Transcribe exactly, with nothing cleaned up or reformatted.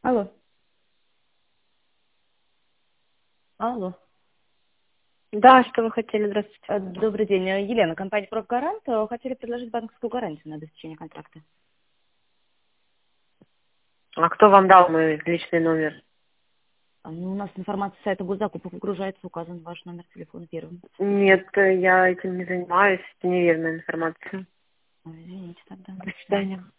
Алло. Алло. Да, что вы хотели? Здравствуйте. Э, Добрый день. Э, Елена, компания «Профгарант». Э, Хотели предложить банковскую гарантию на обеспечение контракта. А кто вам дал мой личный номер? А, ну, у нас информация с сайта госзакупок выгружается, указан ваш номер телефона первым. Нет, э, я этим не занимаюсь. Это неверная информация. Ой, извините тогда. До свидания.